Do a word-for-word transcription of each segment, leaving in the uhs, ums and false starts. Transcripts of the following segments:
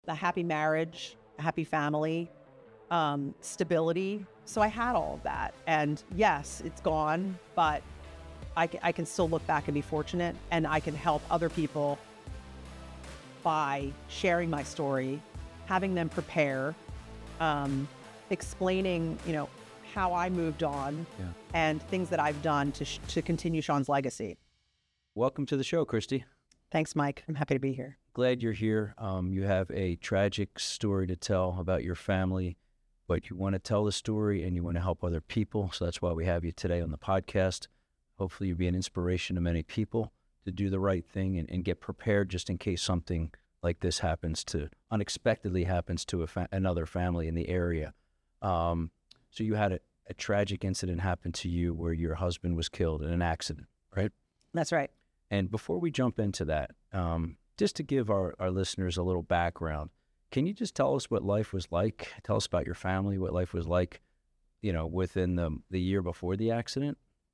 a happy marriage, a happy family, um, stability. So I had all of that. And yes, it's gone, but I, c- I can still look back and be fortunate, and I can help other people by sharing my story, having them prepare, um, explaining, you know, how I moved on Yeah. and things that I've done to sh- to continue Sean's legacy. Welcome to the show, Christy. Thanks, Mike. I'm happy to be here. Glad you're here. Um, you have a tragic story to tell about your family, but you want to tell the story and you want to help other people. So that's why we have you today on the podcast. Hopefully you'll be an inspiration to many people to do the right thing and, and get prepared just in case something like this happens to, unexpectedly happens to a fa- another family in the area. Um, so you had a, a tragic incident happen to you where your husband was killed in an accident, right? That's right. And before we jump into that, um, just to give our, our listeners a little background, can you just tell us what life was like? Tell us about your family, what life was like, you know, within the the year before the accident?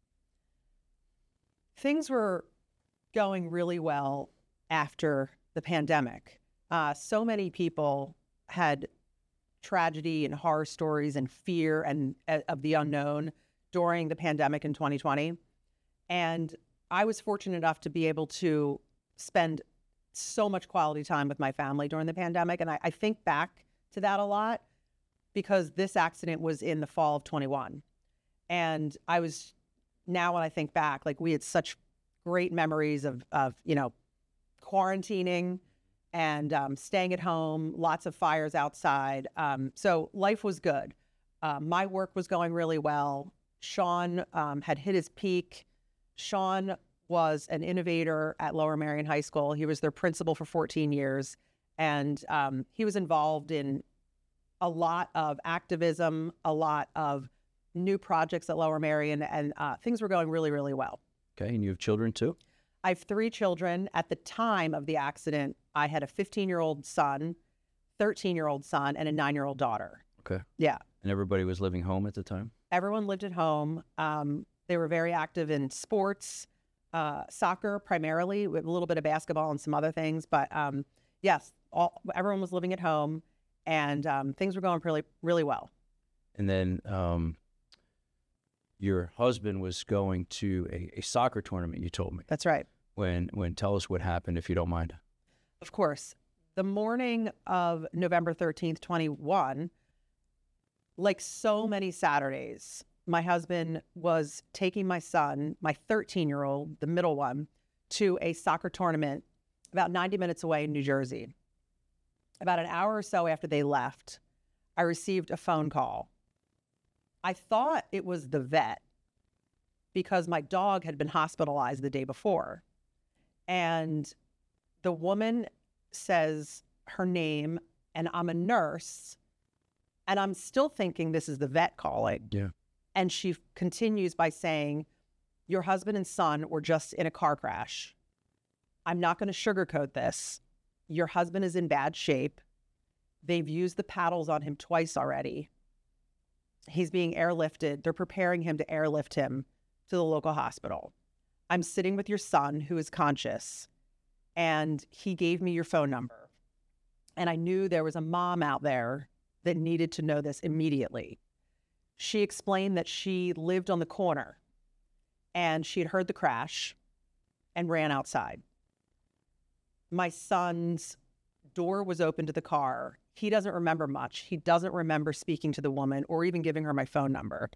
Things were going really well after the pandemic. Uh, so many people had tragedy and horror stories and fear and uh, of the unknown during the pandemic in twenty twenty. And I was fortunate enough to be able to spend so much quality time with my family during the pandemic. And I, I think back to that a lot because this accident was in the fall of twenty-one. And I was, now when I think back, like we had such great memories of, of you know, quarantining and um, staying at home, lots of fires outside. Um, so life was good. Uh, my work was going really well. Sean um, had hit his peak. Sean was an innovator at Lower Merion High School. He was their principal for fourteen years. And um, he was involved in a lot of activism, a lot of new projects at Lower Merion, and uh, things were going really, really well. Okay, and you have children too? I have three children. At the time of the accident, I had a fifteen-year-old son, thirteen-year-old son, and a nine-year-old daughter. Okay. Yeah. And everybody was living home at the time? Everyone lived at home. Um, they were very active in sports, uh, soccer primarily, with a little bit of basketball and some other things. But um, yes, all, everyone was living at home, and um, things were going really, really well. And then um, your husband was going to a, a soccer tournament, you told me. That's right. When, when, tell us what happened, if you don't mind. Of course. The morning of November thirteenth, twenty-one, like so many Saturdays, my husband was taking my son, my thirteen-year-old, the middle one, to a soccer tournament about ninety minutes away in New Jersey. About an hour or so after they left, I received a phone call. I thought it was the vet because my dog had been hospitalized the day before. And the woman says her name, and I'm a nurse, and I'm still thinking this is the vet calling. Yeah. And she continues by saying, your husband and son were just in a car crash. I'm not going to sugarcoat this. Your husband is in bad shape. They've used the paddles on him twice already. He's being airlifted. They're preparing him to airlift him to the local hospital. I'm sitting with your son who is conscious, and he gave me your phone number. And I knew there was a mom out there that needed to know this immediately. She explained that she lived on the corner and she had heard the crash and ran outside. My son's door was open to the car. He doesn't remember much. He doesn't remember speaking to the woman or even giving her my phone number.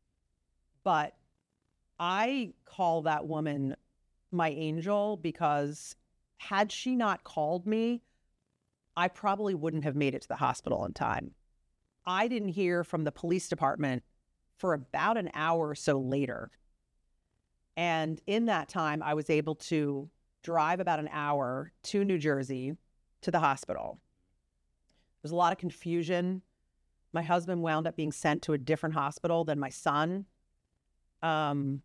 But I call that woman my angel because had she not called me, I probably wouldn't have made it to the hospital in time. I didn't hear from the police department for about an hour or so later. And in that time, I was able to drive about an hour to New Jersey to the hospital. There's a lot of confusion. My husband wound up being sent to a different hospital than my son. Um,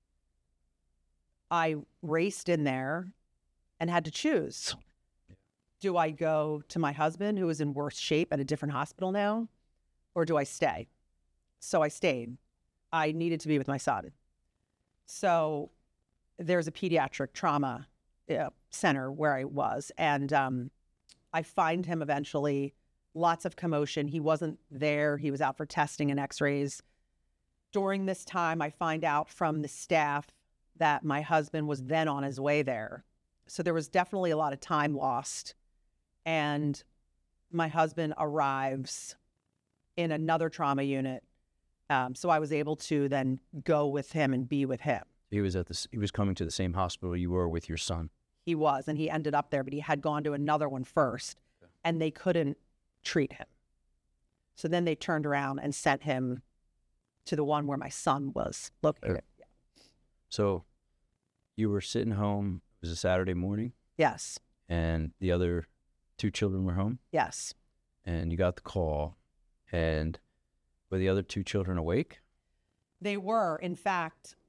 I raced in there and had to choose. Do I go to my husband, who is in worse shape at a different hospital now, or do I stay? So I stayed. I needed to be with my son. So there's a pediatric trauma uh, center where I was, and um, I find him eventually, lots of commotion. He wasn't there. He was out for testing and x-rays. During this time, I find out from the staff that my husband was then on his way there. So there was definitely a lot of time lost. And my husband arrives in another trauma unit. Um, so I was able to then go with him and be with him. He was at this. He was coming to the same hospital you were with your son. He was, and he ended up there, but he had gone to another one first, okay. and they couldn't treat him. So then they turned around and sent him to the one where my son was located. Okay. Yeah. So you were sitting home. It was a Saturday morning. Yes. And the other two children were home. Yes. And you got the call, and were the other two children awake? They were. In fact,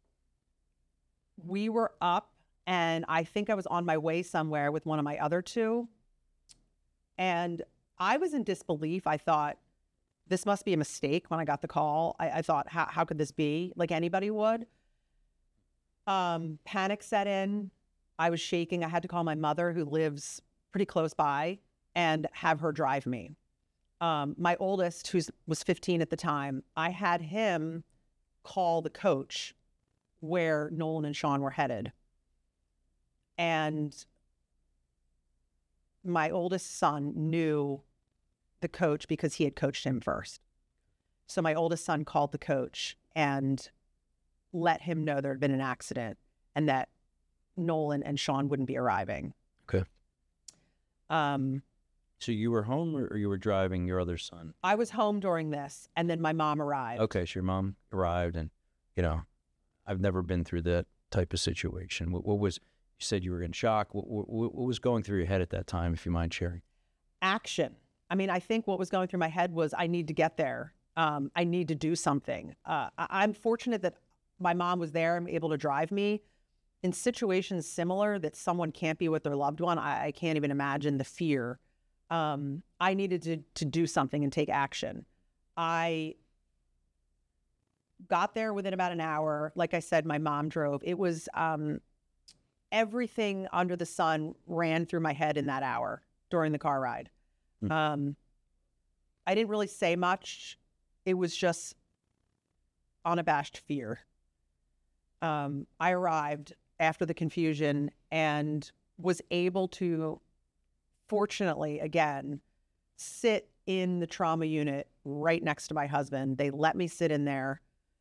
we were up, and I think I was on my way somewhere with one of my other two. And I was in disbelief. I thought, this must be a mistake when I got the call. I, I thought, how, how could this be? Like anybody would. Um, panic set in. I was shaking. I had to call my mother, who lives pretty close by, and have her drive me. Um, my oldest, who was fifteen at the time, I had him call the coach where Nolan and Sean were headed. And my oldest son knew the coach because he had coached him first. So my oldest son called the coach and let him know there had been an accident and that Nolan and Sean wouldn't be arriving. Okay. Um, so you were home, or you were driving your other son? I was home during this, and then my mom arrived. Okay, so your mom arrived, and, you know, I've never been through that type of situation. What, what was, you said you were in shock. What, what, what was going through your head at that time, if you mind sharing? Action. I mean, I think what was going through my head was, I need to get there. Um, I need to do something. Uh, I, I'm fortunate that my mom was there and able to drive me. In situations similar that someone can't be with their loved one, I, I can't even imagine the fear. Um, I needed to to do something and take action. I got there within about an hour. Like I said, my mom drove. It was um, everything under the sun ran through my head in that hour during the car ride. Mm. Um, I didn't really say much. It was just unabashed fear. Um, I arrived after the confusion and was able to, fortunately, again, sit in the trauma unit right next to my husband. They let me sit in there.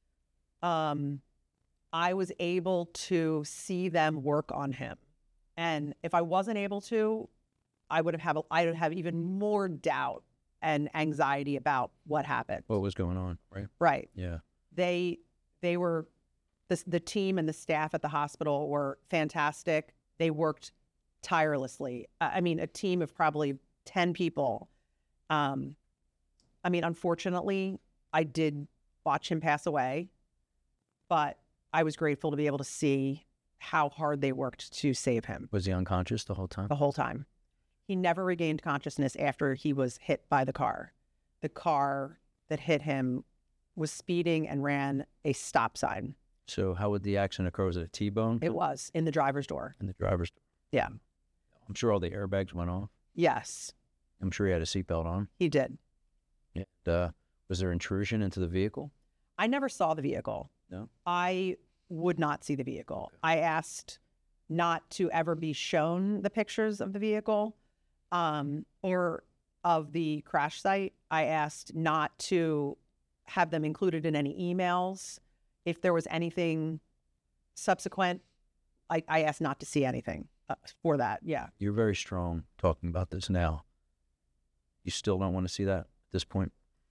Um, I was able to see them work on him. And if I wasn't able to, I would have, have a, I would have even more doubt and anxiety about what happened. What was going on, right? Right. Yeah. They, they were, the, the team and the staff at the hospital were fantastic. They worked tirelessly. I mean, a team of probably ten people. Um, I mean, unfortunately, I did watch him pass away, but I was grateful to be able to see how hard they worked to save him. Was he unconscious the whole time? The whole time. He never regained consciousness after he was hit by the car. The car that hit him was speeding and ran a stop sign. So how would the accident occur? Was it a T-bone? It was in the driver's door. In the driver's door. Yeah. I'm sure all the airbags went off. Yes. I'm sure he had a seatbelt on. He did. And, uh, was there intrusion into the vehicle? I never saw the vehicle. No? I would not see the vehicle. Okay. I asked not to ever be shown the pictures of the vehicle um, or of the crash site. I asked not to have them included in any emails. If there was anything subsequent, I, I asked not to see anything uh, for that. Yeah. You're very strong talking about this now. You still don't want to see that at this point?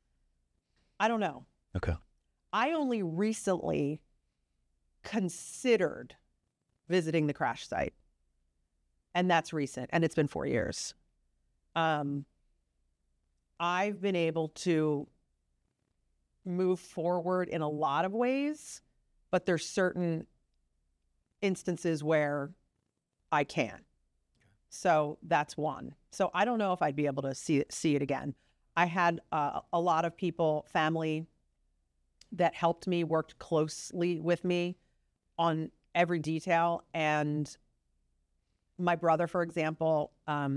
I don't know. Okay. I only recently considered visiting the crash site, and that's recent, and it's been four years. Um, I've been able to move forward in a lot of ways, but there's certain instances where I can. So that's one. So I don't know if I'd be able to see it, see it again. I had uh, a lot of people, family that helped me, worked closely with me on every detail. And my brother, for example, um,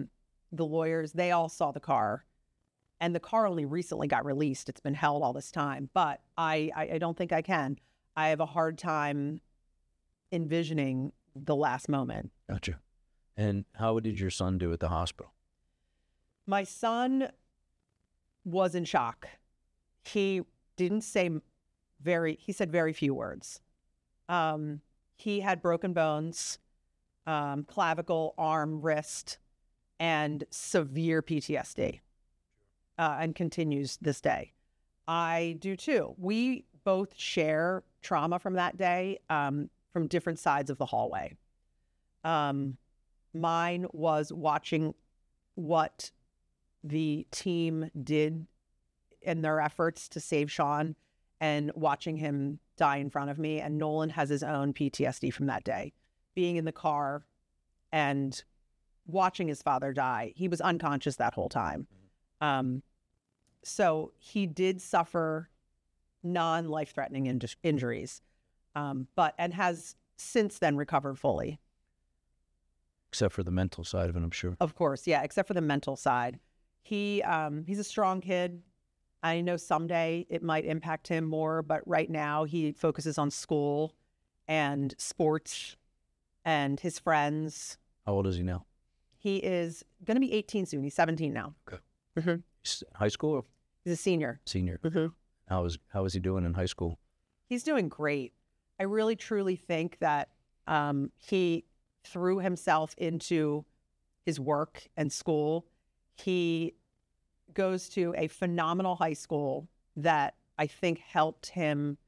the lawyers, they all saw the car. And the car only recently got released. It's been held all this time. But I, I, I don't think I can. I have a hard time envisioning the last moment. Gotcha. And how did your son do at the hospital? My son was in shock. He didn't say very, he said very few words. Um, he had broken bones, um, clavicle, arm, wrist, and severe P T S D, uh, and continues this day. I do too. We both share trauma from that day, um, from different sides of the hallway. Um, mine was watching what the team did in their efforts to save Sean and watching him die in front of me. And Nolan has his own P T S D from that day, being in the car and watching his father die. He was unconscious that whole time. Um, so he did suffer non-life-threatening in- injuries, um, but and has since then recovered fully. Except for the mental side of it, I'm sure. Of course, yeah, except for the mental side. He um, he's a strong kid. I know someday it might impact him more, but right now he focuses on school and sports and his friends. How old is he now? He is going to be eighteen soon. He's seventeen now. Okay. Mm-hmm. He's high school or He's a senior. senior? Mm-hmm. How is how is he doing in high school? He's doing great. I really, truly think that um, he threw himself into his work and school. He goes to a phenomenal high school that I think helped him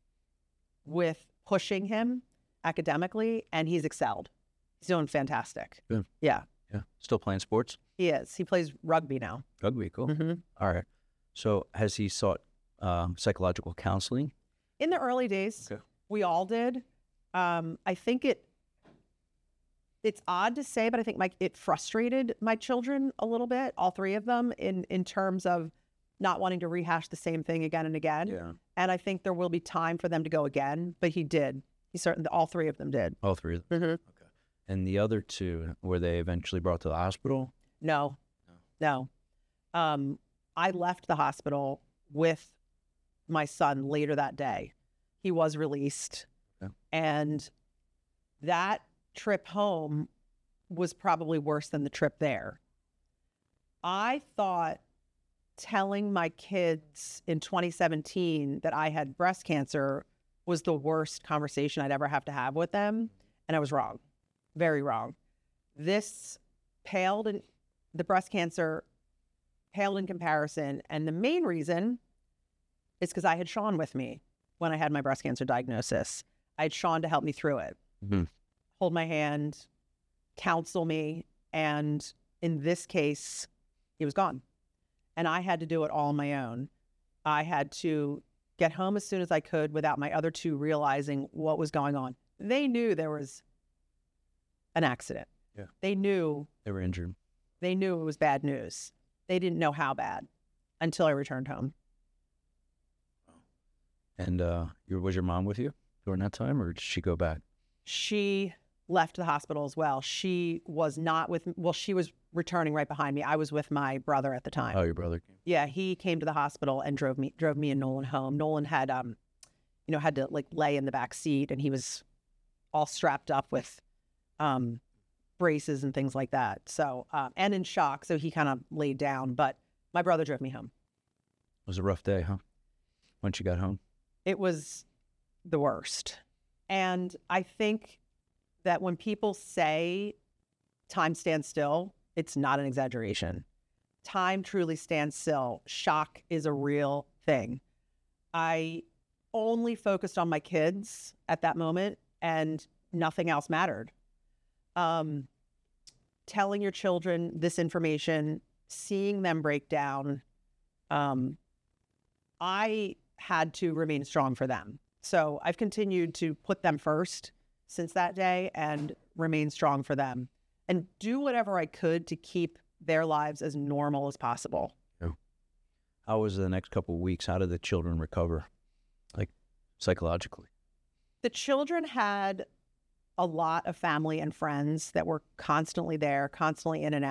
with pushing him academically, and he's excelled. He's doing fantastic. Good. Yeah, Yeah. Still playing sports? he is. He plays rugby now. Rugby, cool. Mm-hmm. All right. So has he sought um, psychological counseling? In the early days, Okay. we all did. Um, I think it, it's odd to say, but I think my, it frustrated my children a little bit, all three of them, in, in terms of not wanting to rehash the same thing again and again. Yeah. And I think there will be time for them to go again, but he did. He certainly, all three of them did. All three of them? Mm-hmm. Okay. And the other two, were they eventually brought to the hospital? No, no. Um, I left the hospital with my son later that day. He was released. Okay. And that trip home was probably worse than the trip there. I thought telling my kids in twenty seventeen that I had breast cancer was the worst conversation I'd ever have to have with them. And I was wrong, very wrong. This paled in the breast cancer paled in comparison. And the main reason is because I had Sean with me when I had my breast cancer diagnosis. I had Sean to help me through it, Mm-hmm. hold my hand, counsel me. And in this case, he was gone. And I had to do it all on my own. I had to get home as soon as I could without my other two realizing what was going on. They knew there was an accident. Yeah. They knew They were injured. They knew it was bad news. They didn't know how bad until I returned home. And uh, your, was your mom with you during that time, or did she go back? She left the hospital as well. She was not with, well, she was returning right behind me. I was with my brother at the time. Oh, your brother came. Yeah, he came to the hospital and drove me, drove me and Nolan home. Nolan had, um, you know, had to like lay in the back seat, and he was all strapped up with, um, braces and things like that. So, um, and in shock. So he kind of laid down, but my brother drove me home. It was a rough day, huh? Once you got home? It was the worst. And I think that when people say time stands still, it's not an exaggeration. Time truly stands still. Shock is a real thing. I only focused on my kids at that moment, and nothing else mattered. Um, telling your children this information, seeing them break down, um, I had to remain strong for them. So I've continued to put them first since that day and remain strong for them and do whatever I could to keep their lives as normal as possible. Yeah. How was the next couple of weeks? How did the children recover, like psychologically? The children had a lot of family and friends that were constantly there, constantly in and out.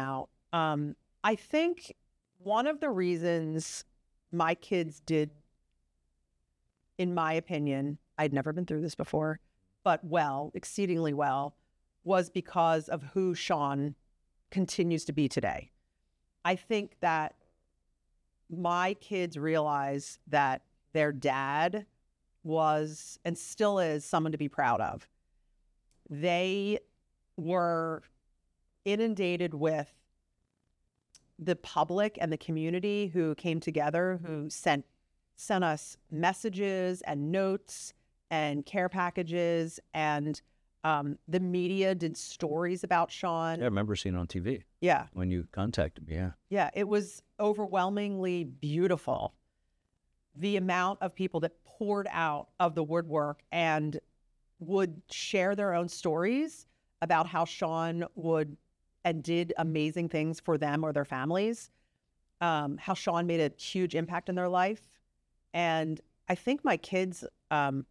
Um, I think one of the reasons my kids did, in my opinion, I'd never been through this before, but well, exceedingly well, was because of who Sean continues to be today. I think that my kids realize that their dad was and still is someone to be proud of. They were inundated with the public and the community who came together, who sent sent us messages and notes and care packages, and um, the media did stories about Sean. Yeah, I remember seeing it on T V. Yeah. When you contacted me, yeah. Yeah, it was overwhelmingly beautiful. The amount of people that poured out of the woodwork and would share their own stories about how Sean would and did amazing things for them or their families, um, how Sean made a huge impact in their life. And I think my kids um,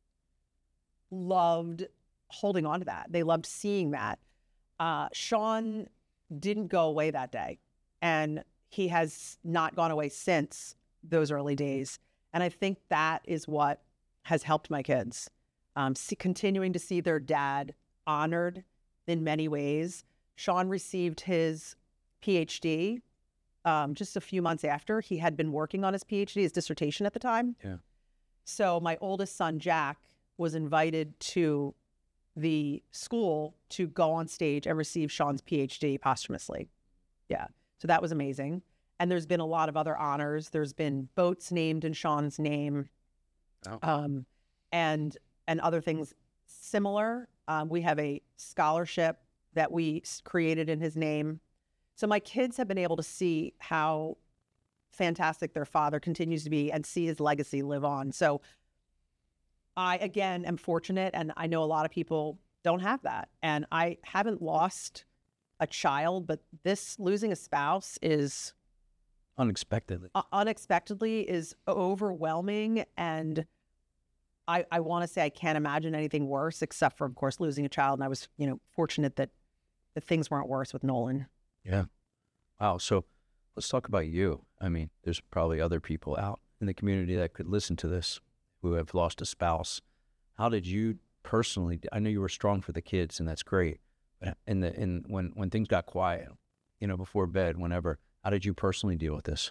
loved holding on to that. They loved seeing that. Uh, Sean didn't go away that day, and he has not gone away since those early days. And I think that is what has helped my kids, um, see, continuing to see their dad honored in many ways. Sean received his P H D um, just a few months after he had been working on his P H D, his dissertation at the time. Yeah. So my oldest son, Jack, was invited to the school to go on stage and receive Sean's P H D posthumously. Yeah. So that was amazing. And there's been a lot of other honors. There's been boats named in Sean's name, Oh. um, and and other things similar. Um, we have a scholarship that we s- created in his name. So my kids have been able to see how fantastic their father continues to be and see his legacy live on. So I, again, am fortunate, and I know a lot of people don't have that. And I haven't lost a child, but this losing a spouse is Unexpectedly. uh, unexpectedly is overwhelming. And I, I want to say I can't imagine anything worse, except for, of course, losing a child. And I was, you know, fortunate that, that things weren't worse with Nolan. Yeah. Wow. So let's talk about you. I mean, there's probably other people out in the community that could listen to this who have lost a spouse. How did you personally, I know you were strong for the kids, and that's great. But in the, in when, when things got quiet, you know, before bed, whenever, how did you personally deal with this?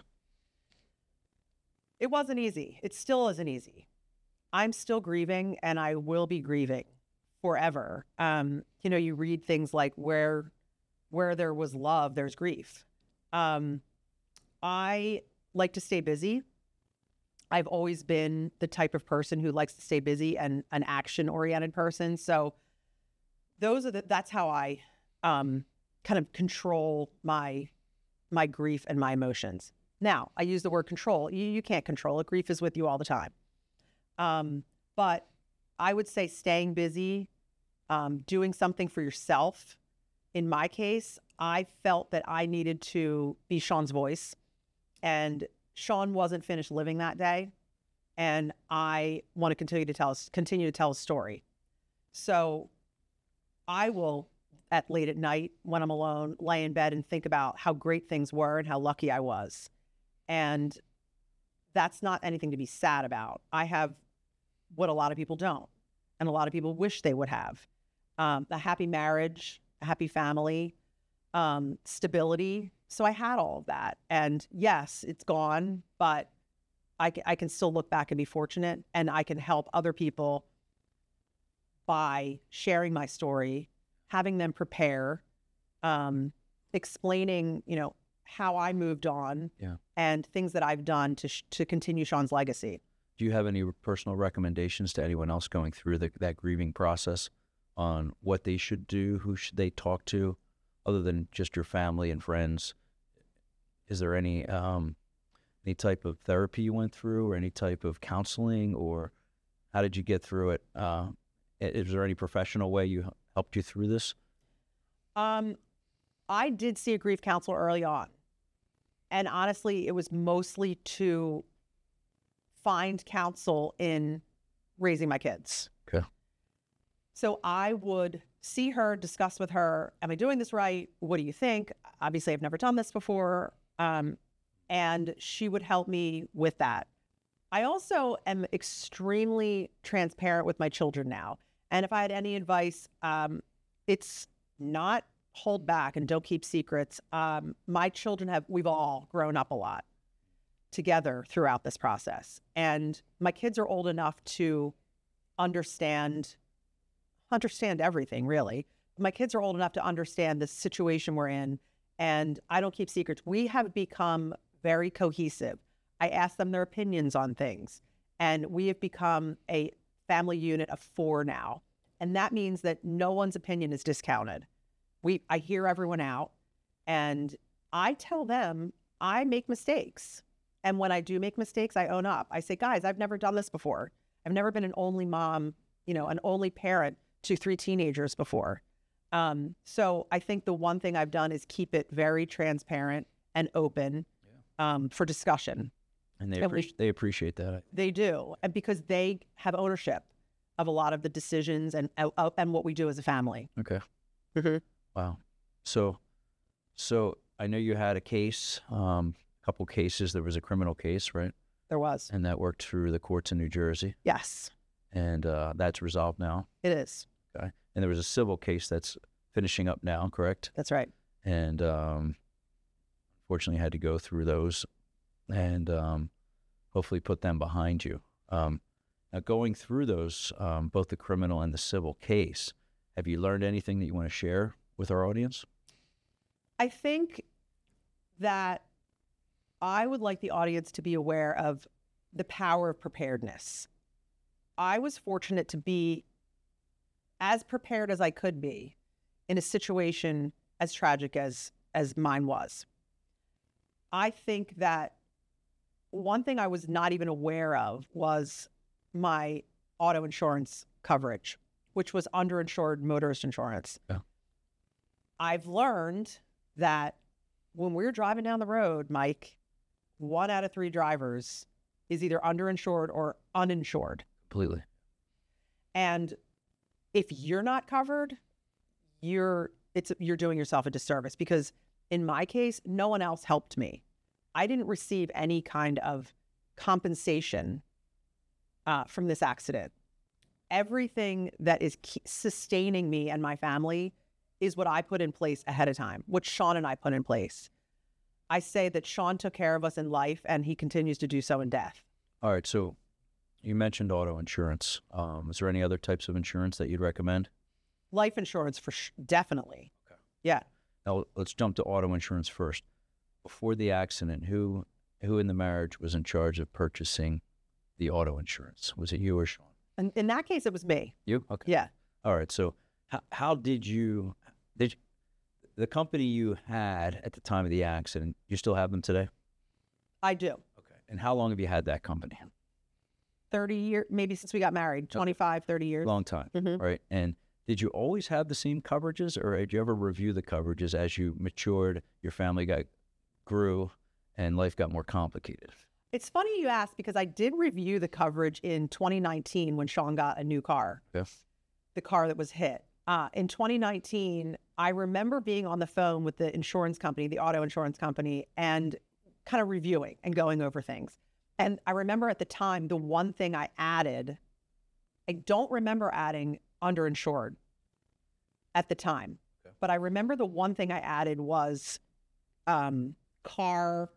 It wasn't easy. It still isn't easy. I'm still grieving, and I will be grieving forever. Um, you know, you read things like where where there was love, there's grief. Um, I like to stay busy. I've always been the type of person who likes to stay busy and an action-oriented person. So those are the, that's how I um, kind of control my my grief and my emotions. Now, I use the word control. You, you can't control it. Grief is with you all the time. Um, but I would say staying busy, um, doing something for yourself. In my case, I felt that I needed to be Sean's voice, and Sean wasn't finished living that day, and I want to continue to tell us continue to tell a story. So I will, at late at night when I'm alone, lay in bed and think about how great things were and how lucky I was. And that's not anything to be sad about. I have what a lot of people don't, and a lot of people wish they would have. Um, a happy marriage, a happy family, um, stability. So I had all of that. And yes, it's gone, but I, c- I can still look back and be fortunate, and I can help other people by sharing my story, having them prepare, um, explaining, you know, how I moved on, Yeah. and things that I've done to sh- to continue Sean's legacy. Do you have any personal recommendations to anyone else going through the, that grieving process on what they should do? Who should they talk to other than just your family and friends? Is there any um, any type of therapy you went through, or any type of counseling, or how did you get through it? Uh, i- is there any professional way you helped you through this? Um, I did see a grief counselor early on. And honestly, it was mostly to find counsel in raising my kids. Okay. So I would see her, discuss with her, am I doing this right? What do you think? Obviously, I've never done this before. Um, and she would help me with that. I also am extremely transparent with my children now. And if I had any advice, um, it's not hold back and don't keep secrets. Um, my children have, we've all grown up a lot together throughout this process. And my kids are old enough to understand, understand everything, really. My kids are old enough to understand the situation we're in, and I don't keep secrets. We have become very cohesive. I ask them their opinions on things, and we have become a family unit of four now. And that means that no one's opinion is discounted. We, I hear everyone out, and I tell them I make mistakes. And when I do make mistakes, I own up. I say, guys, I've never done this before. I've never been an only mom, you know, an only parent to three teenagers before. Um, so I think the one thing I've done is keep it very transparent and open yeah. um, for discussion. And they, appreci- they appreciate that. They do. And because they have ownership of a lot of the decisions and uh, and what we do as a family. Okay. Mm-hmm. Wow. So, so I know you had a case, um, a couple cases. There was a criminal case, right? There was. And that worked through the courts in New Jersey. Yes. And uh, that's resolved now. It is. Okay. And there was a civil case that's finishing up now, correct? That's right. And um, fortunately, had to go through those and um, hopefully put them behind you. Um, now, going through those, um, both the criminal and the civil case, have you learned anything that you want to share with our audience? I think that I would like the audience to be aware of the power of preparedness. I was fortunate to be as prepared as I could be in a situation as tragic as, as mine was. I think that one thing I was not even aware of was my auto insurance coverage, which was underinsured motorist insurance. Yeah. I've learned that when we're driving down the road, Mike, one out of three drivers is either underinsured or uninsured. Completely. And if you're not covered, you're it's you're doing yourself a disservice, because in my case, no one else helped me. I didn't receive any kind of compensation uh, from this accident. Everything that is ke- sustaining me and my family is what I put in place ahead of time, what Sean and I put in place. I say that Sean took care of us in life, and he continues to do so in death. All right, so you mentioned auto insurance. Um, is there any other types of insurance that you'd recommend? Life insurance, for sh- definitely. Okay. Yeah. Now, let's jump to auto insurance first. Before the accident, who who in the marriage was in charge of purchasing the auto insurance? Was it you or Sean? And in that case, it was me. You? Okay. Yeah. All right. So how, how did you, did you, the company you had at the time of the accident, you still have them today? I do. Okay. And how long have you had that company? thirty years, maybe since we got married, twenty-five, thirty years. Long time. Mm-hmm. Right. And did you always have the same coverages, or did you ever review the coverages as you matured, your family got grew, and life got more complicated? It's funny you ask, because I did review the coverage in twenty nineteen when Sean got a new car, Yeah. the car that was hit. Uh, in twenty nineteen, I remember being on the phone with the insurance company, the auto insurance company, and kind of reviewing and going over things. And I remember at the time, the one thing I added, I don't remember adding underinsured at the time, okay. But I remember the one thing I added was um, car.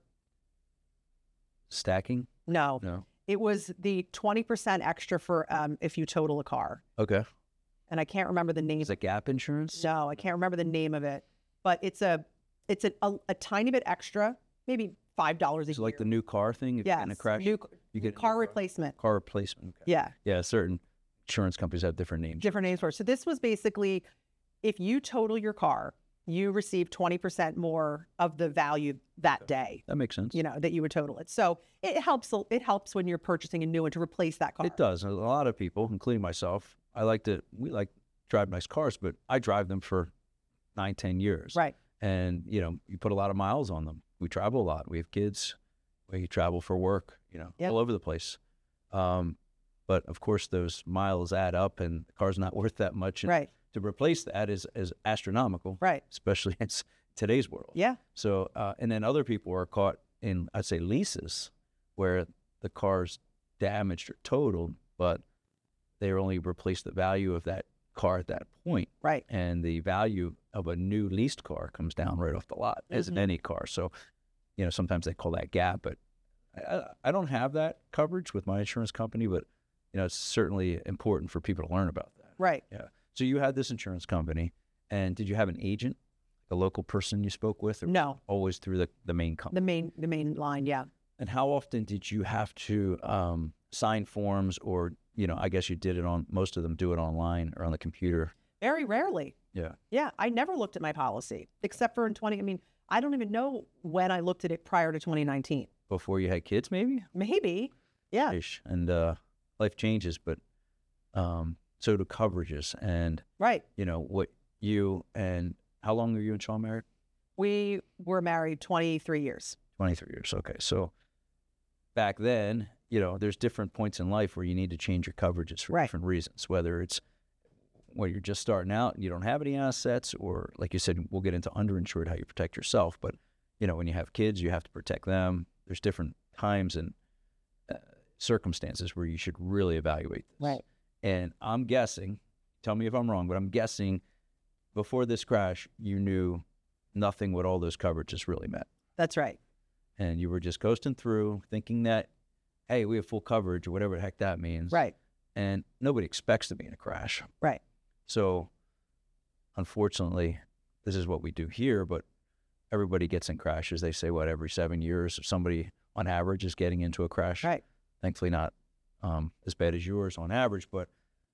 Stacking? No, No. It was the twenty percent extra for um, if you total a car. Okay. And I can't remember the name. Is it gap insurance? No, I can't remember the name of it, but it's a, it's a, a, a tiny bit extra, maybe five dollars a So year. like the new car thing? If yes, you're in a crash, new, you get a car new replacement. Car replacement. Okay. Yeah. Yeah, certain insurance companies have different names. Different names for it. So this was basically, if you total your car, you receive twenty percent more of the value that Okay. day. That makes sense. You know, that you would total it. So it helps, it helps when you're purchasing a new one to replace that car. It does. A lot of people, including myself, I like to, we like drive nice cars, but I drive them for nine, ten years. Right. And, you know, you put a lot of miles on them. We travel a lot. We have kids. We travel for work, you know, Yep. all over the place. Um, but of course, those miles add up, and the car's not worth that much. And Right. to replace that is is astronomical, Right. especially in s- today's world. Yeah. So, uh, and then other people are caught in, I'd say, leases where the car's damaged or totaled, but they only replace the value of that car at that point. Right. And the value of a new leased car comes down right off the lot, as in Mhm. any car. So, you know, sometimes they call that gap, but I, I I don't have that coverage with my insurance company, but, you know, it's certainly important for people to learn about that. Right. Yeah. So you had this insurance company, and did you have an agent, a local person you spoke with, or No, always through the, the main company? the main the main line. Yeah. And how often did you have to um, sign forms, or, you know, I guess you did it on, most of them do it online or on the computer. Very rarely. Yeah. Yeah. I never looked at my policy except for in twenty. I mean, I don't even know when I looked at it prior to twenty nineteen. Before you had kids, maybe? Maybe. Yeah. Ish. And uh, life changes, but um, so do coverages. And, Right. you know, what you, and how long are you and Sean married? We were married twenty-three years. twenty-three years. Okay. So back then, you know, there's different points in life where you need to change your coverages for Right. different reasons, whether it's when you're just starting out and you don't have any assets, or like you said, we'll get into underinsured, how you protect yourself. But, you know, when you have kids, you have to protect them. There's different times and uh, circumstances where you should really evaluate this. Right. And I'm guessing, tell me if I'm wrong, but I'm guessing before this crash, you knew nothing what all those coverages really meant. That's right. And you were just coasting through thinking that, hey, we have full coverage, or whatever the heck that means. Right. And nobody expects to be in a crash. Right. So unfortunately, this is what we do here, but everybody gets in crashes. They say, what, every seven years, if somebody on average is getting into a crash. Right. Thankfully not um, as bad as yours on average, but,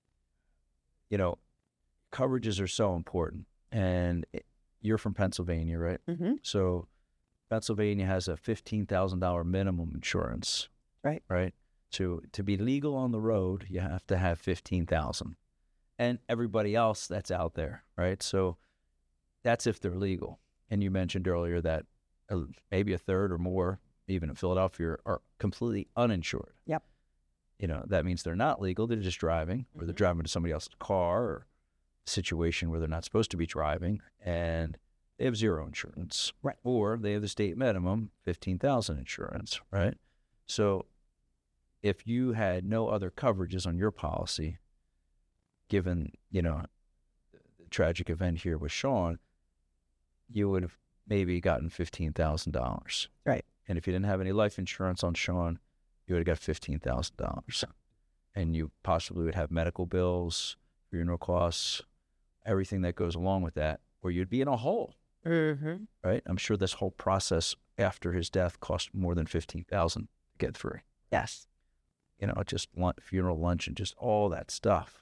you know, coverages are so important. And it, you're from Pennsylvania, right? Mm-hmm. So Pennsylvania has a fifteen thousand dollars minimum insurance. Right. Right. To to be legal on the road, you have to have fifteen thousand dollars. And everybody else that's out there, right? So that's if they're legal. And you mentioned earlier that uh, maybe a third or more, even in Philadelphia, are completely uninsured. Yep. You know, that means they're not legal. They're just driving, or they're Mhm. driving to somebody else's car, or a situation where they're not supposed to be driving, and they have zero insurance. Right. Or they have the state minimum, fifteen thousand insurance, right? So if you had no other coverages on your policy, given, you know, the tragic event here with Sean, you would have maybe gotten fifteen thousand dollars. Right. And if you didn't have any life insurance on Sean, you would have got fifteen thousand dollars. And you possibly would have medical bills, funeral costs, everything that goes along with that, or you'd be in a hole, Mm-hmm. right? I'm sure this whole process after his death cost more than fifteen thousand dollars to get through. Yes. You know, just lunch, funeral lunch, and just all that stuff.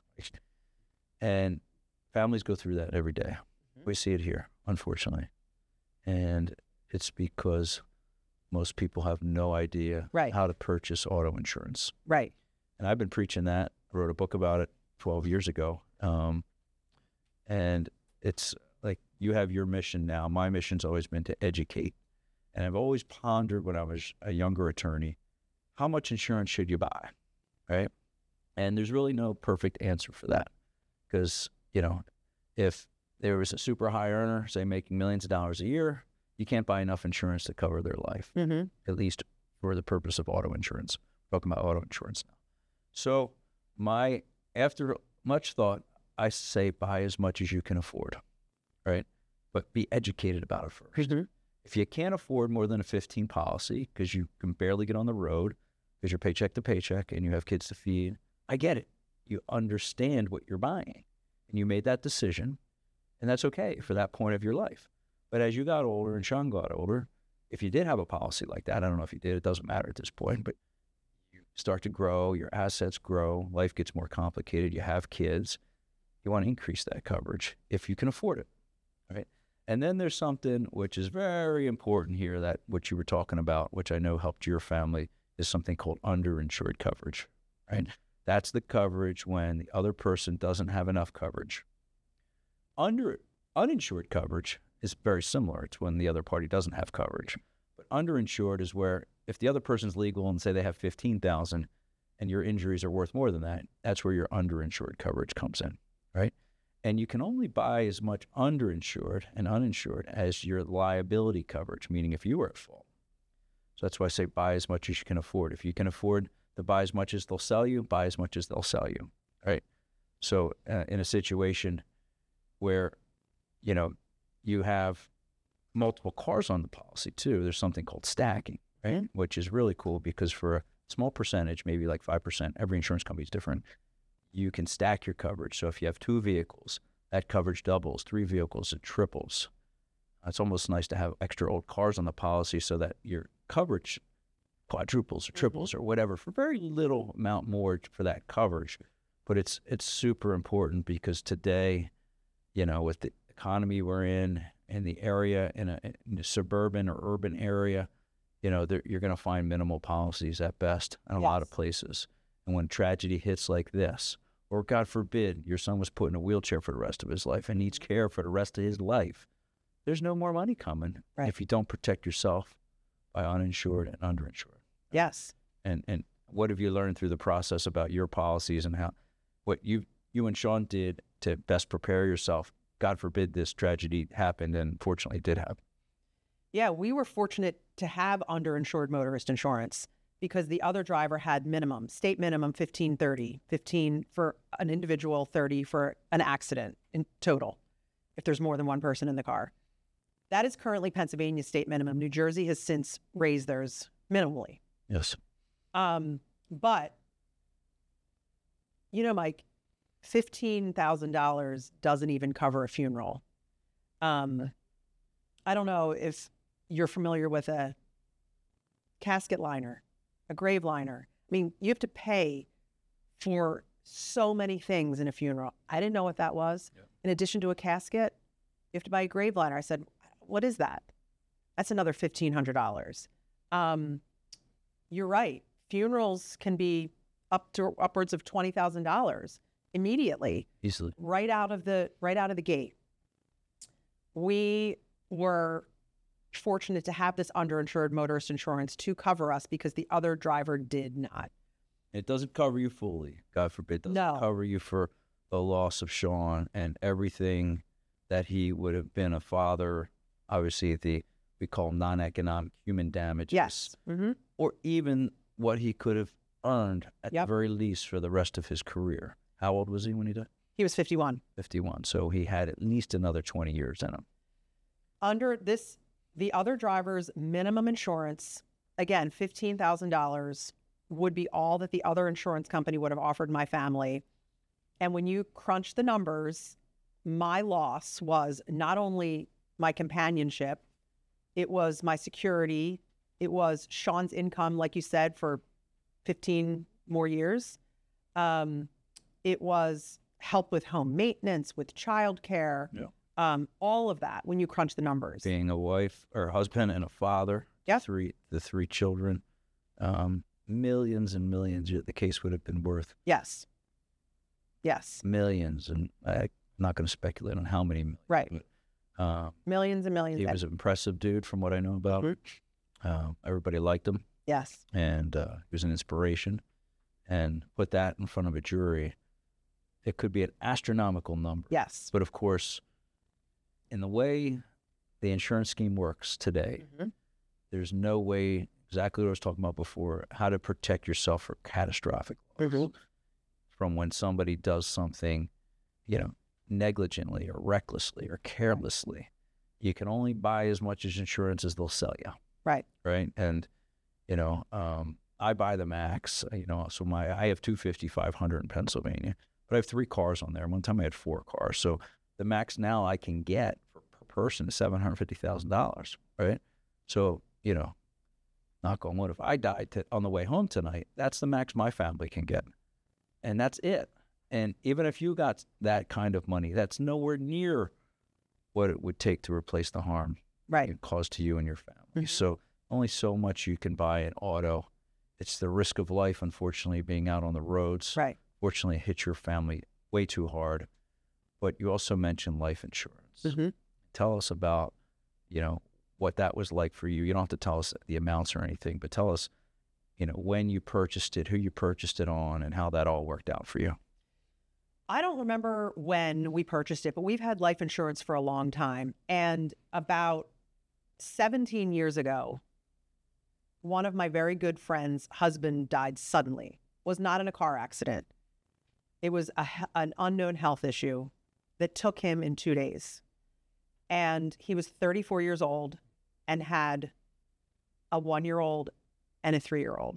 And families go through that every day. Mhm. We see it here, unfortunately. And it's because most people have no idea Right. how to purchase auto insurance. Right. And I've been preaching that. I wrote a book about it twelve years ago. Um, and it's like, you have your mission now. My mission's always been to educate. And I've always pondered when I was a younger attorney, how much insurance should you buy, right? And there's really no perfect answer for that. Because, you know, if there was a super high earner, say making millions of dollars a year, you can't buy enough insurance to cover their life, Mm-hmm. at least for the purpose of auto insurance. We're talking about auto insurance now. So my, after much thought, I say buy as much as you can afford, right? But be educated about it first. Mm-hmm. If you can't afford more than a fifteen policy because you can barely get on the road because you're paycheck to paycheck and you have kids to feed, I get it. You understand what you're buying and you made that decision, and that's okay for that point of your life. But as you got older and Sean got older, if you did have a policy like that, I don't know if you did, it doesn't matter at this point, but you start to grow, your assets grow, life gets more complicated, you have kids, you want to increase that coverage if you can afford it, right? And then there's something which is very important here, that what you were talking about, which I know helped your family, is something called underinsured coverage, right? That's the coverage when the other person doesn't have enough coverage. Under uninsured coverage is very similar. It's when the other party doesn't have coverage. But underinsured is where if the other person's legal and say they have fifteen thousand dollars and your injuries are worth more than that, that's where your underinsured coverage comes in, right? And you can only buy as much underinsured and uninsured as your liability coverage, meaning if you were at fault. So that's why I say buy as much as you can afford. If you can afford to buy as much as they'll sell you, buy as much as they'll sell you, right? So uh, in a situation where, you know, you have multiple cars on the policy too, there's something called stacking, right? Mm-hmm. Which is really cool because for a small percentage, maybe like five percent, every insurance company is different, you can stack your coverage. So if you have two vehicles, that coverage doubles, three vehicles, it triples. It's almost nice to have extra old cars on the policy so that your coverage quadruples or triples mm-hmm. or whatever for very little amount more for that coverage. But it's it's super important because today, you know, with the economy we're in, in the area, in a, in a suburban or urban area, you know, you're going to find minimal policies at best in a yes. lot of places. And when tragedy hits like this, or God forbid, your son was put in a wheelchair for the rest of his life and needs care for the rest of his life, there's no more money coming right. if you don't protect yourself by uninsured and underinsured. Yes. And and what have you learned through the process about your policies and how what you you and Sean did to best prepare yourself? God forbid this tragedy happened, and fortunately it did happen. Yeah, we were fortunate to have underinsured motorist insurance because the other driver had minimum, state minimum fifteen thirty, fifteen for an individual, thirty for an accident in total, if there's more than one person in the car. That is currently Pennsylvania state minimum. New Jersey has since raised theirs minimally. Yes. Um, but, you know, Mike, fifteen thousand dollars doesn't even cover a funeral. Um, I don't know if you're familiar with a casket liner, a grave liner. I mean, you have to pay for so many things in a funeral. I didn't know what that was. Yeah. In addition to a casket, you have to buy a grave liner. I said, what is that? That's another fifteen hundred dollars. Um, you're right. Funerals can be up to upwards of twenty thousand dollars immediately. Easily. Right out of the right out of the gate. We were fortunate to have this underinsured motorist insurance to cover us because the other driver did not. It doesn't cover you fully, God forbid. It doesn't no. cover you for the loss of Sean and everything that he would have been a father. Obviously, the we call non-economic human damages. Yes. Mm-hmm. Or even what he could have earned at yep. the very least for the rest of his career. How old was he when he died? He was fifty-one. fifty-one. So he had at least another twenty years in him. Under this, the other driver's minimum insurance, again, fifteen thousand dollars would be all that the other insurance company would have offered my family. And when you crunch the numbers, my loss was not only my companionship, it was my security, it was Sean's income, like you said, for fifteen more years. Um, it was help with home maintenance, with childcare, yeah. um, all of that when you crunch the numbers. Being a wife or a husband and a father, yep. three the three children, um, millions and millions the case would have been worth. Yes. Yes. Millions, and I'm not going to speculate on how many millions. Right. But, uh, millions and millions. He was an impressive dude from what I know about him. Mm-hmm. Uh, everybody liked him. Yes. And uh, he was an inspiration. And put that in front of a jury, it could be an astronomical number. Yes. But of course, in the way the insurance scheme works today, mm-hmm. there's no way, exactly what I was talking about before, how to protect yourself for catastrophic loss mm-hmm. from when somebody does something, you know, negligently or recklessly or carelessly. You can only buy as much as insurance as they'll sell you. Right. Right. And, you know, um, I buy the max, you know, so my, I have two fifty, five hundred in Pennsylvania, but I have three cars on there. One time I had four cars. So the max now I can get for, per person is seven hundred fifty thousand dollars. Right. So, you know, knock on wood, if I died to, on the way home tonight, that's the max my family can get. And that's it. And even if you got that kind of money, that's nowhere near what it would take to replace the harm right. it caused to you and your family. Mm-hmm. So only so much you can buy an auto. It's the risk of life, unfortunately, being out on the roads. Right. Fortunately, it hit your family way too hard. But you also mentioned life insurance. Mm-hmm. Tell us about, you know, what that was like for you. You don't have to tell us the amounts or anything, but tell us, you know, when you purchased it, who you purchased it on, and how that all worked out for you. I don't remember when we purchased it, but we've had life insurance for a long time. And about seventeen years ago, one of my very good friends' husband died suddenly, was not in a car accident. It was a, an unknown health issue that took him in two days. And he was thirty-four years old and had a one-year-old and a three-year-old.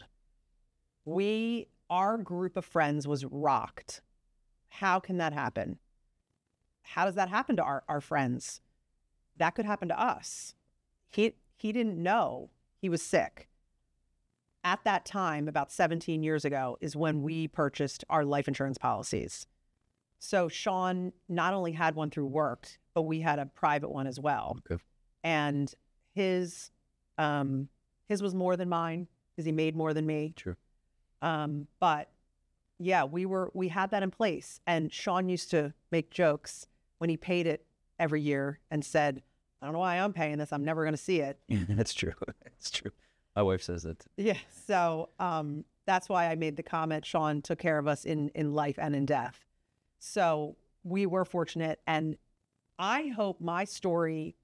We, our group of friends was rocked. How can that happen? How does that happen to our, our friends? That could happen to us. He, he didn't know he was sick. At that time, about seventeen years ago, is when we purchased our life insurance policies. So Sean not only had one through work, but we had a private one as well. Okay. And his um, his was more than mine because he made more than me. Sure. Um, but yeah, we were we had that in place. And Sean used to make jokes when he paid it every year and said, "I don't know why I'm paying this. I'm never going to see it." That's true. It's true. My wife says that. Yeah. So um, that's why I made the comment. Sean took care of us in in life and in death. So we were fortunate, and I hope my story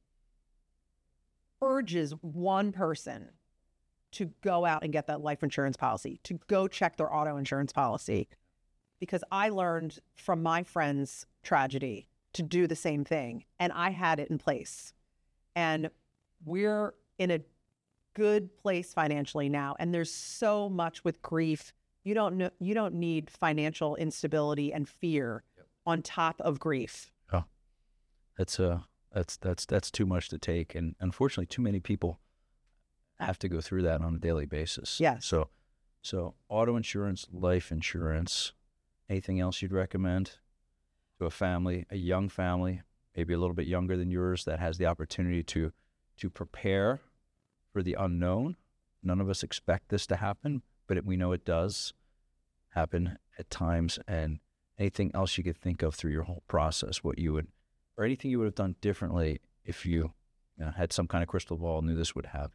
urges one person to go out and get that life insurance policy, to go check their auto insurance policy, because I learned from my friend's tragedy to do the same thing, and I had it in place. And we're in a good place financially now, and there's so much with grief. You don't know, you don't need financial instability and fear yep. on top of grief. Oh, that's uh, that's that's that's too much to take, and unfortunately, too many people have to go through that on a daily basis. Yes. So, so auto insurance, life insurance. Anything else you'd recommend to a family, a young family, maybe a little bit younger than yours, that has the opportunity to to prepare for the unknown? None of us expect this to happen, but it, we know it does happen at times. And anything else you could think of through your whole process, what you would, or anything you would have done differently if you, you know, had some kind of crystal ball, knew this would happen?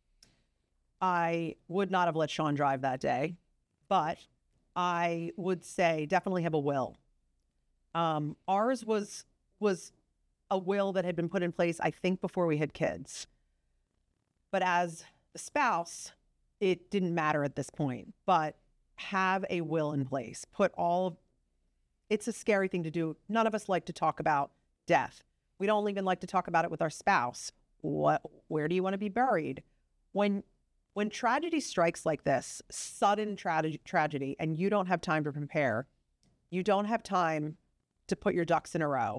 I would not have let Sean drive that day, but I would say definitely have a will. Um, ours was was a will that had been put in place, I think, before we had kids. But as the spouse, it didn't matter at this point. But have a will in place. Put all of, it's a scary thing to do. None of us like to talk about death. We don't even like to talk about it with our spouse. What, where do you want to be buried? When when tragedy strikes like this, sudden tra- tragedy, and you don't have time to prepare, you don't have time to put your ducks in a row.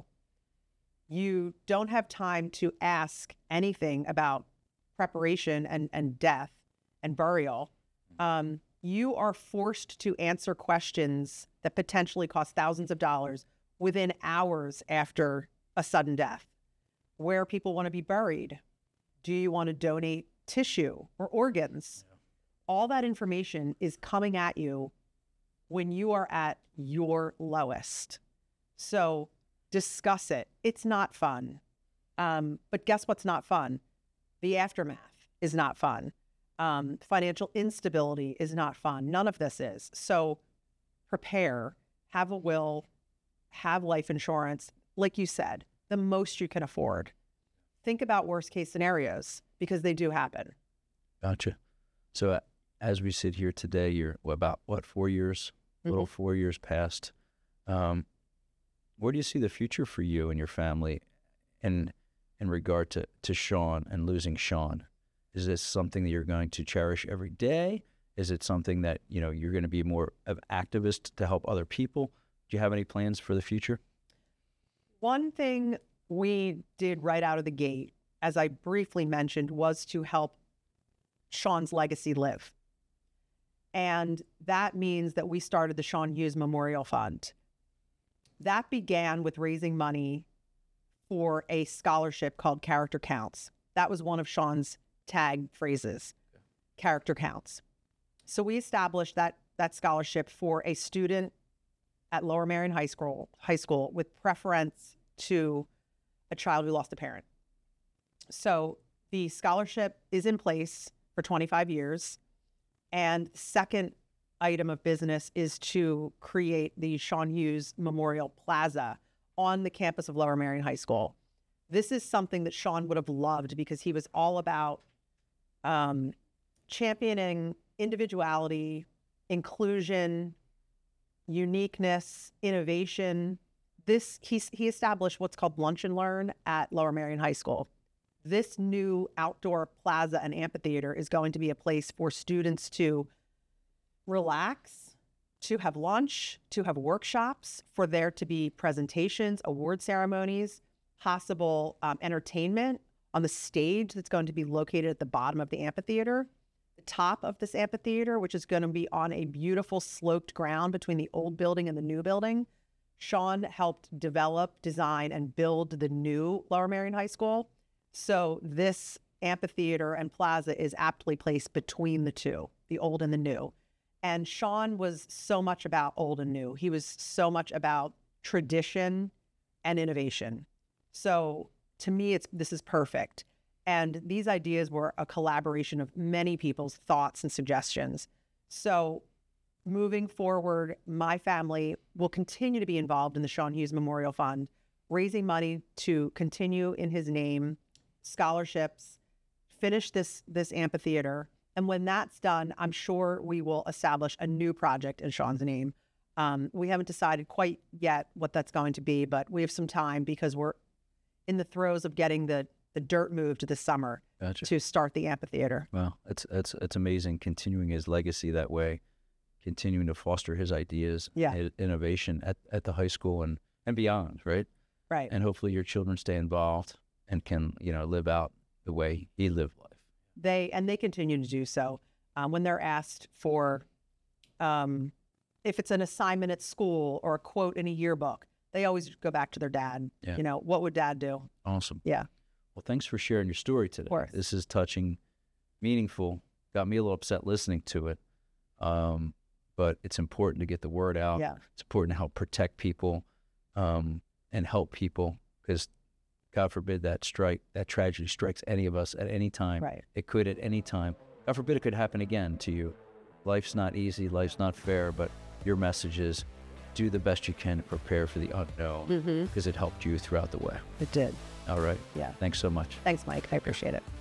You don't have time to ask anything about preparation and, and death and burial. Um, you are forced to answer questions that potentially cost thousands of dollars within hours after a sudden death. Where people want to be buried? Do you want to donate tissue or organs? Yeah. All that information is coming at you when you are at your lowest. So discuss it. It's not fun. Um, but guess what's not fun? The aftermath is not fun. Um, financial instability is not fun. None of this is. So prepare, have a will, have life insurance. Like you said, the most you can afford. Think about worst case scenarios, because they do happen. Gotcha. So uh, as we sit here today, you're what, about, what, four years, a little mm-hmm. four years past. Um, where do you see the future for you and your family in, in regard to, to Sean and losing Sean? Is this something that you're going to cherish every day? Is it something that, you know, you're going to be more of an activist to help other people? Do you have any plans for the future? One thing we did right out of the gate, as I briefly mentioned, was to help Sean's legacy live. And that means that we started the Sean Hughes Memorial Fund. That began with raising money for a scholarship called Character Counts. That was one of Sean's tag phrases, okay. Character Counts. So we established that that scholarship for a student at Lower Merion High School, high school with preference to a child who lost a parent. So the scholarship is in place for twenty-five years. And the second item of business is to create the Sean Hughes Memorial Plaza on the campus of Lower Merion High School. This is something that Sean would have loved because he was all about um, championing individuality, inclusion, uniqueness, innovation. This he, he established what's called Lunch and Learn at Lower Merion High School. This new outdoor plaza and amphitheater is going to be a place for students to relax, to have lunch, to have workshops, for there to be presentations, award ceremonies, possible um, entertainment on the stage that's going to be located at the bottom of the amphitheater. The top of this amphitheater, which is going to be on a beautiful sloped ground between the old building and the new building. Sean helped develop, design, and build the new Lower Merion High School. So this amphitheater and plaza is aptly placed between the two, the old and the new. And Sean was so much about old and new. He was so much about tradition and innovation. So to me, it's this is perfect. And these ideas were a collaboration of many people's thoughts and suggestions. So moving forward, my family will continue to be involved in the Sean Hughes Memorial Fund, raising money to continue in his name, scholarships, finish this, this amphitheater. And when that's done, I'm sure we will establish a new project in Sean's name. Um, we haven't decided quite yet what that's going to be, but we have some time because we're in the throes of getting the, the dirt moved this summer Gotcha. to start the amphitheater. Well, it's, it's, it's amazing continuing his legacy that way, continuing to foster his ideas, Yeah. and innovation at, at the high school and, and beyond, right? Right. And hopefully your children stay involved and can, you know, live out the way he lived life. They and they continue to do so. Um, when they're asked for, um, if it's an assignment at school or a quote in a yearbook, they always go back to their dad. Yeah. You know, what would dad do? Awesome. Yeah. Well, thanks for sharing your story today. Of course. This is touching, meaningful. Got me a little upset listening to it. Um, but it's important to get the word out. Yeah. It's important to help protect people um, and help people because God forbid that strike, that tragedy strikes any of us at any time. Right. It could at any time. God forbid it could happen again to you. Life's not easy. Life's not fair. But your message is do the best you can to prepare for the unknown because Mm-hmm. it helped you throughout the way. It did. All right. Yeah. Thanks so much. Thanks, Mike. I appreciate it.